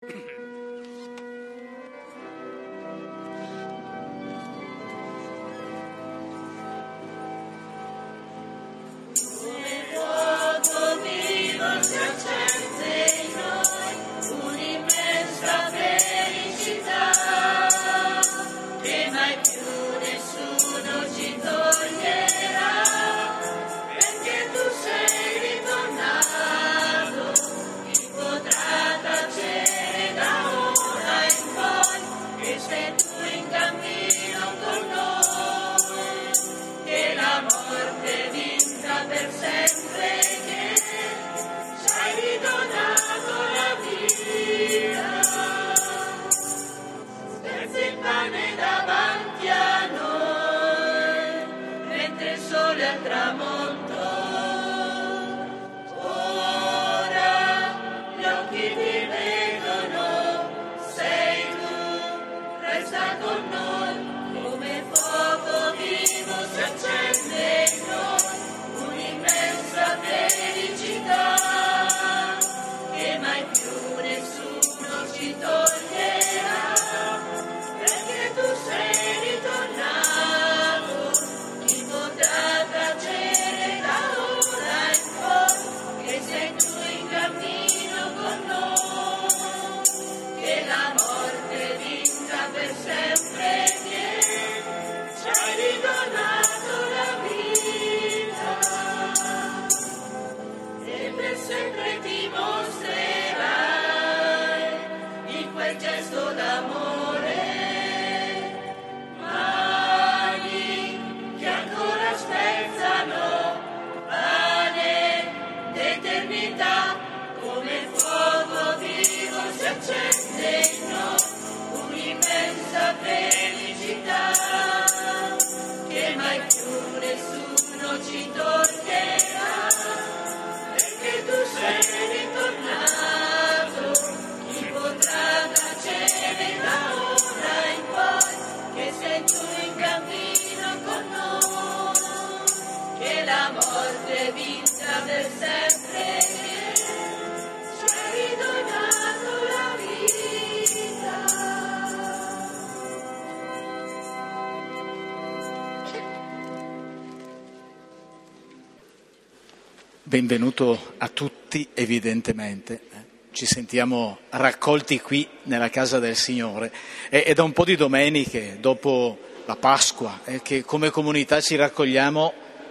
Benvenuto a tutti, evidentemente. Ci sentiamo raccolti qui nella casa del Signore. È da un po' di domeniche, dopo la Pasqua, che come comunità ci raccogliamo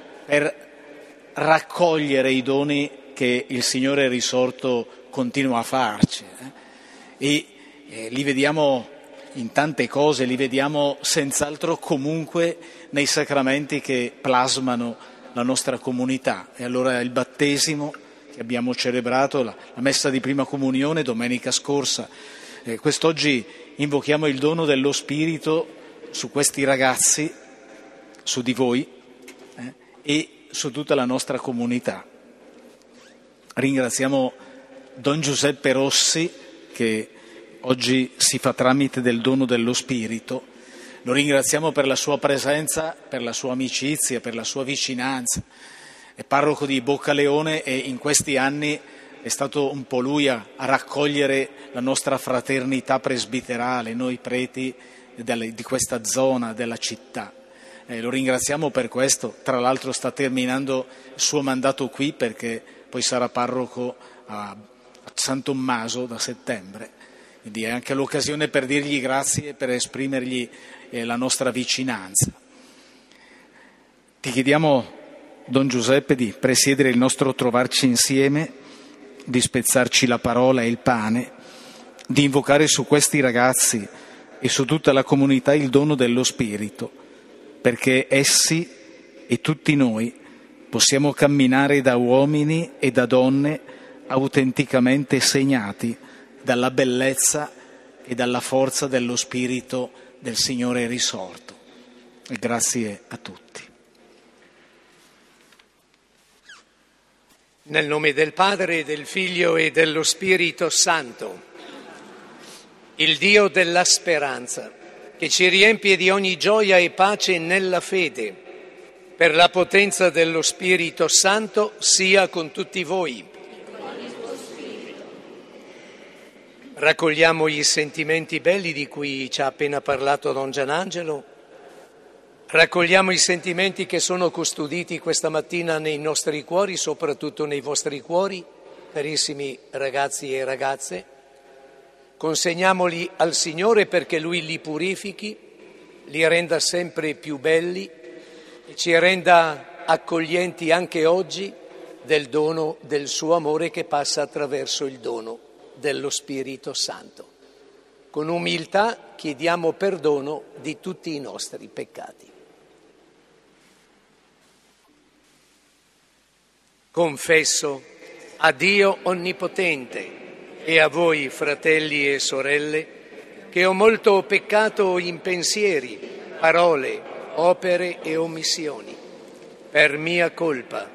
per raccogliere i doni che il Signore risorto continua a farci. E li vediamo in tante cose, li vediamo senz'altro comunque nei sacramenti che plasmano la nostra comunità. E allora il battesimo che abbiamo celebrato, la messa di prima comunione domenica scorsa, quest'oggi invochiamo il dono dello Spirito su questi ragazzi, su di voi e su tutta la nostra comunità. Ringraziamo Don Giuseppe Rossi che oggi si fa tramite del dono dello Spirito. Lo ringraziamo per la sua presenza, per la sua amicizia, per la sua vicinanza. È parroco di Boccaleone e in questi anni è stato un po' lui a raccogliere la nostra fraternità presbiterale, noi preti di questa zona della città. Lo ringraziamo per questo. Tra l'altro sta terminando il suo mandato qui perché poi sarà parroco a San Tommaso da settembre. Quindi è anche l'occasione per dirgli grazie e per esprimergli la nostra vicinanza. Ti chiediamo, Don Giuseppe, di presiedere il nostro trovarci insieme, di spezzarci la parola e il pane, di invocare su questi ragazzi e su tutta la comunità il dono dello Spirito, perché essi e tutti noi possiamo camminare da uomini e da donne autenticamente segnati dalla bellezza e dalla forza dello Spirito del Signore risorto. E grazie a tutti. Nel nome del Padre, del Figlio e dello Spirito Santo, il Dio della speranza, che ci riempie di ogni gioia e pace nella fede, per la potenza dello Spirito Santo, sia con tutti voi. Raccogliamo i sentimenti belli di cui ci ha appena parlato Don Gianangelo, raccogliamo i sentimenti che sono custoditi questa mattina nei nostri cuori, soprattutto nei vostri cuori, carissimi ragazzi e ragazze, consegniamoli al Signore perché Lui li purifichi, li renda sempre più belli e ci renda accoglienti anche oggi del dono del suo amore che passa attraverso il dono dello Spirito Santo. Con umiltà chiediamo perdono di tutti i nostri peccati. Confesso a Dio Onnipotente e a voi, fratelli e sorelle, che ho molto peccato in pensieri, parole, opere e omissioni, per mia colpa,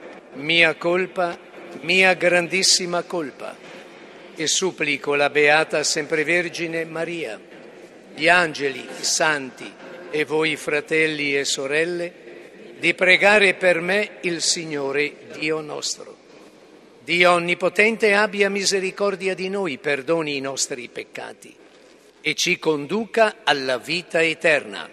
mia grandissima colpa. E supplico la Beata Sempre Vergine Maria, gli angeli, i santi e voi fratelli e sorelle, di pregare per me il Signore Dio nostro. Dio Onnipotente abbia misericordia di noi, perdoni i nostri peccati e ci conduca alla vita eterna.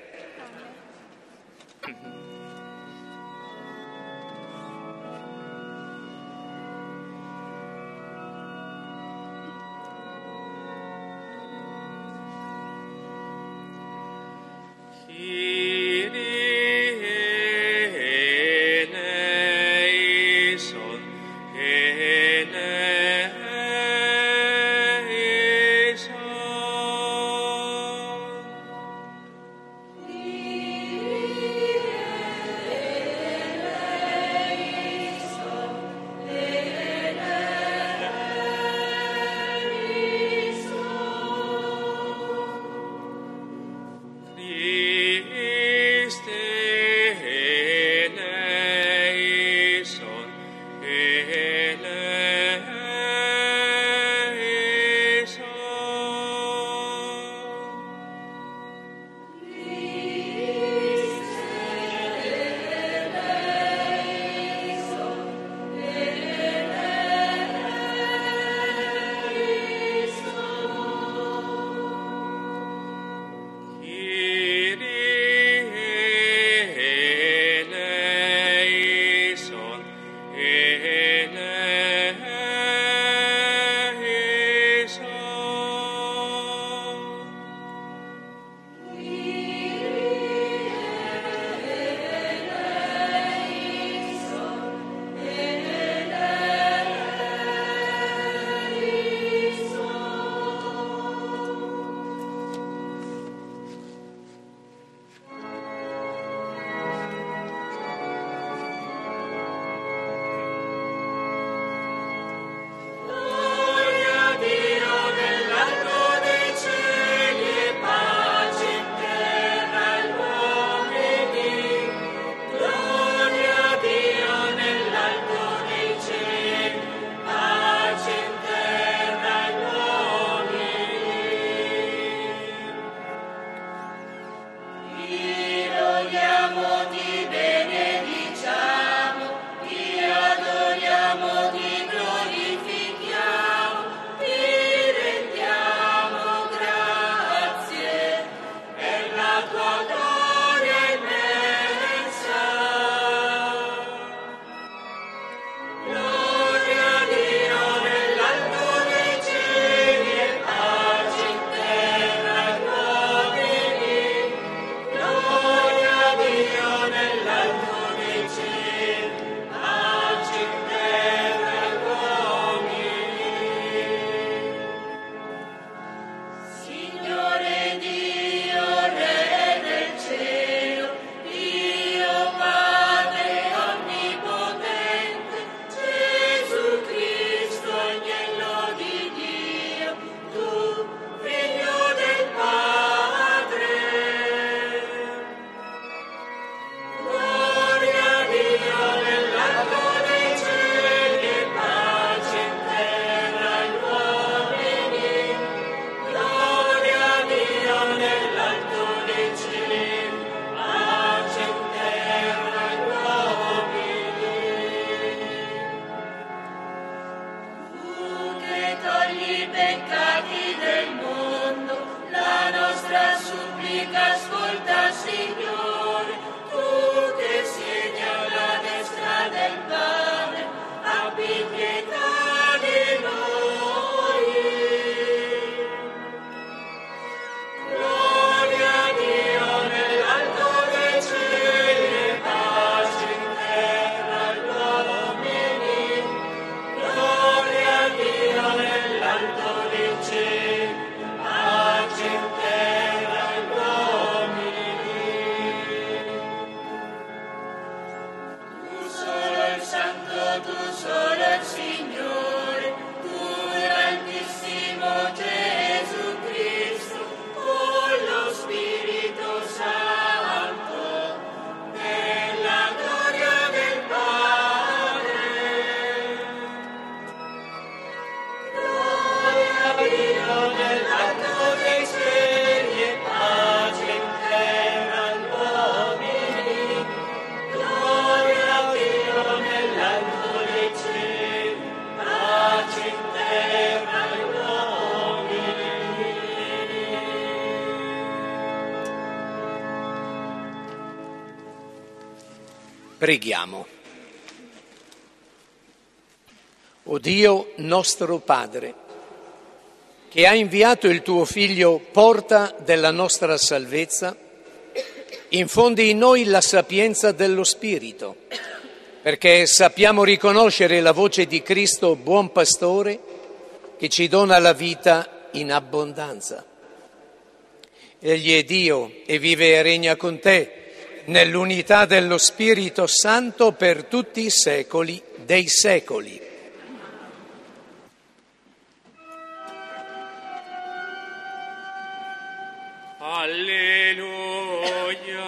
Preghiamo. O Dio nostro Padre, che hai inviato il tuo Figlio, porta della nostra salvezza, infondi in noi la sapienza dello Spirito, perché sappiamo riconoscere la voce di Cristo, buon pastore, che ci dona la vita in abbondanza. Egli è Dio e vive e regna con te, nell'unità dello Spirito Santo per tutti i secoli dei secoli. Alleluia.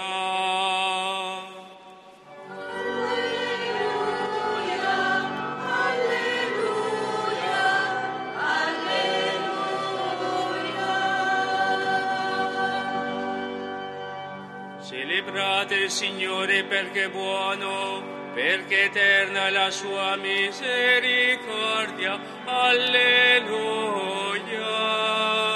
Celebrate il Signore perché è buono, perché eterna è la sua misericordia. Alleluia.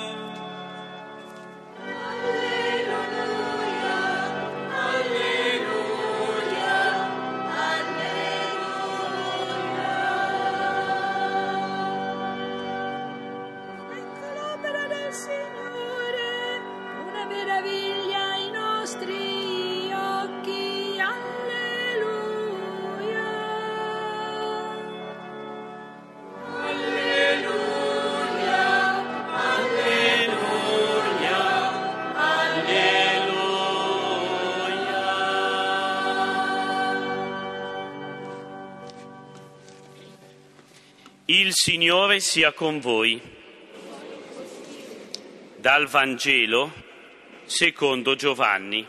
Il Signore sia con voi. Dal Vangelo secondo Giovanni.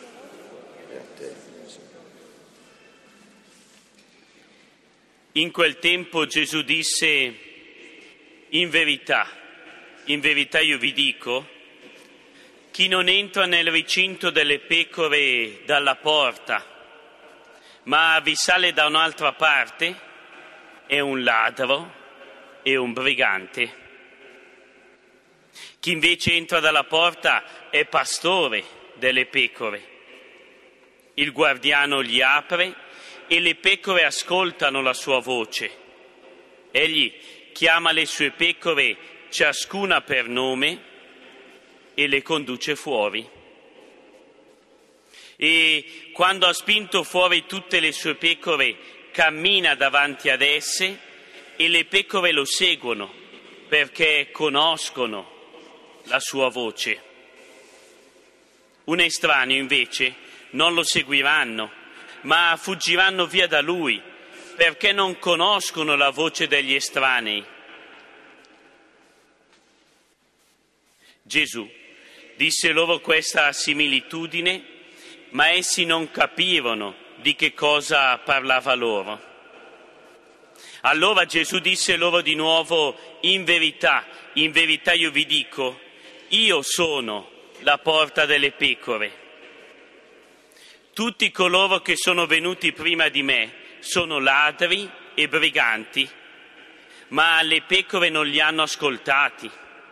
In quel tempo Gesù disse: in verità io vi dico, chi non entra nel recinto delle pecore dalla porta, ma vi sale da un'altra parte, è un ladro e un brigante. Chi invece entra dalla porta è pastore delle pecore. Il guardiano gli apre e le pecore ascoltano la sua voce. Egli chiama le sue pecore ciascuna per nome e le conduce fuori. E quando ha spinto fuori tutte le sue pecore, cammina davanti ad esse e le pecore lo seguono perché conoscono la sua voce. Un estraneo invece non lo seguiranno, ma fuggiranno via da lui perché non conoscono la voce degli estranei. Gesù disse loro questa similitudine, ma essi non capirono di che cosa parlava loro. Allora Gesù disse loro di nuovo: in verità io vi dico, io sono la porta delle pecore. Tutti coloro che sono venuti prima di me sono ladri e briganti, ma le pecore non li hanno ascoltati.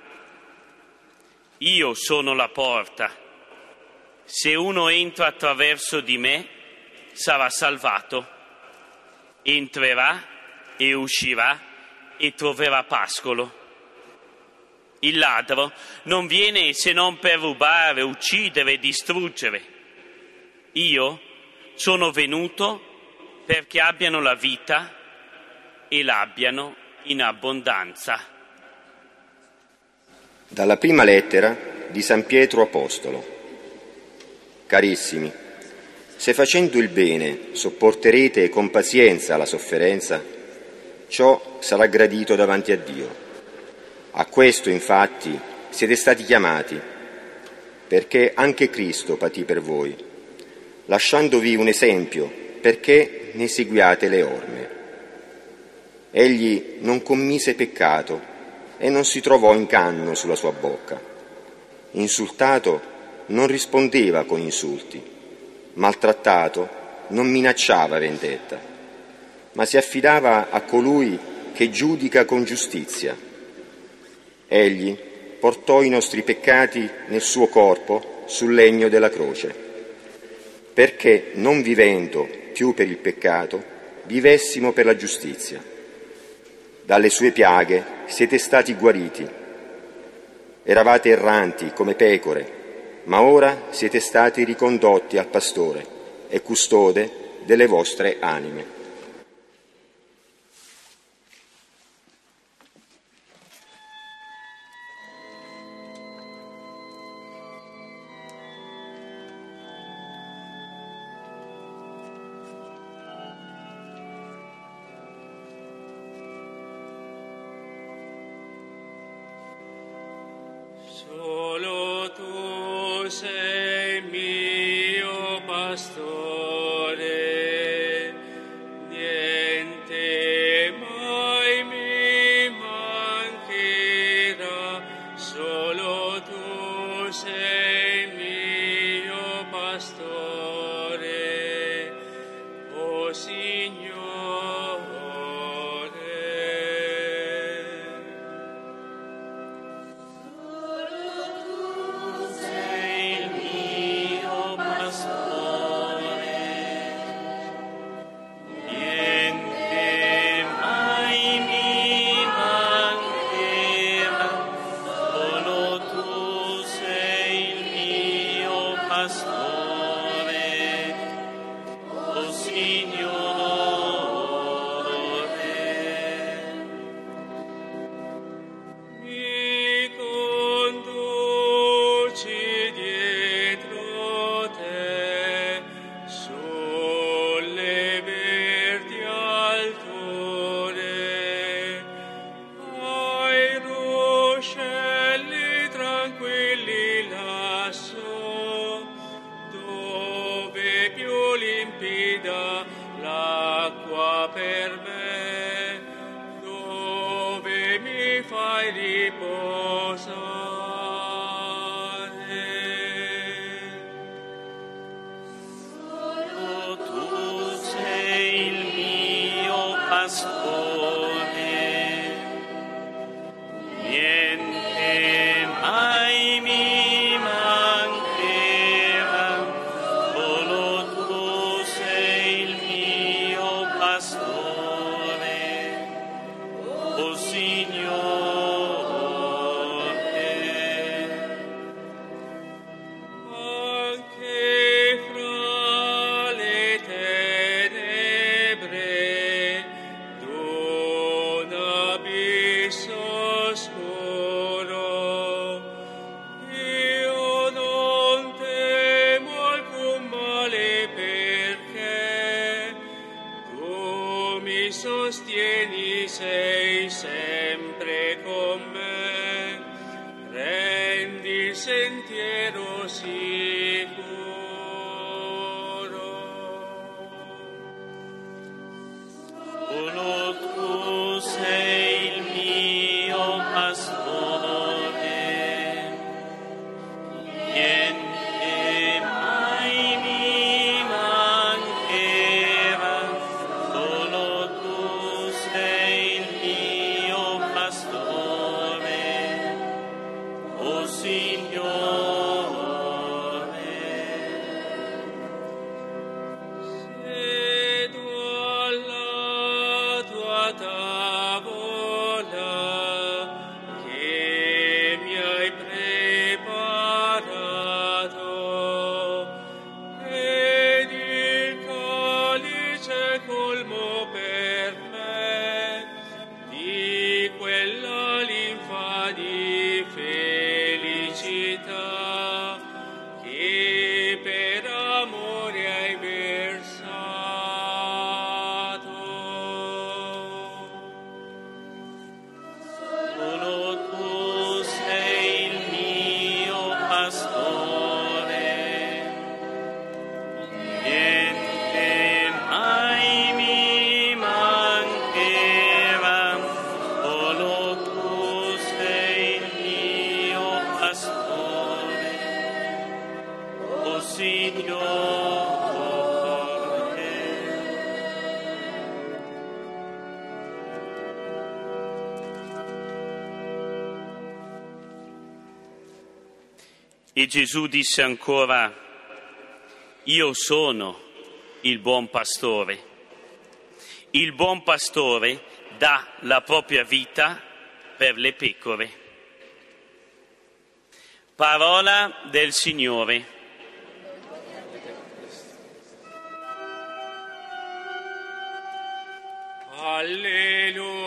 Io sono la porta. Se uno entra attraverso di me, sarà salvato, entrerà e uscirà e troverà pascolo. Il ladro non viene se non per rubare, uccidere e distruggere. Io sono venuto perché abbiano la vita e l'abbiano in abbondanza. Dalla prima lettera di San Pietro Apostolo. Carissimi, se facendo il bene sopporterete con pazienza la sofferenza, ciò sarà gradito davanti a Dio. A questo, infatti, siete stati chiamati, perché anche Cristo patì per voi, lasciandovi un esempio perché ne seguiate le orme. Egli non commise peccato e non si trovò inganno sulla sua bocca. Insultato non rispondeva con insulti. Maltrattato non minacciava vendetta, ma si affidava a colui che giudica con giustizia. Egli portò i nostri peccati nel suo corpo sul legno della croce, perché non vivendo più per il peccato, vivessimo per la giustizia. Dalle sue piaghe siete stati guariti. Eravate erranti come pecore, ma ora siete stati ricondotti al pastore e custode delle vostre anime. Solo tu sei mio pastore, niente mai mi mancherà. Solo tu sei mio pastore, o Signore. L'acqua per me, dove mi fai riposare. Solo tu sei il mio pastore, niente mai mi mancherà. Solo tu sei il mio pastore, o Signore. Anche fra le tenebre d'un abisso oscuro, io non temo alcun male, perché tu mi sostieni, sei sempre con me, rendi il sentiero sicuro. Solo tu sei il mio pastore, niente mai mi mancherà. Solo tu sei il mio pastore, o Signore. Sedo alla tua tavola che mi hai preparato, ed il calice colmo per me di quella linfa di felicità che per amore hai versato. Solo tu sei il mio pastore, niente mai mi mancherà. Solo tu sei il mio pastore, o Signore. E Gesù disse ancora: Io sono il buon pastore. Il buon pastore dà la propria vita per le pecore. Parola del Signore. Alleluia.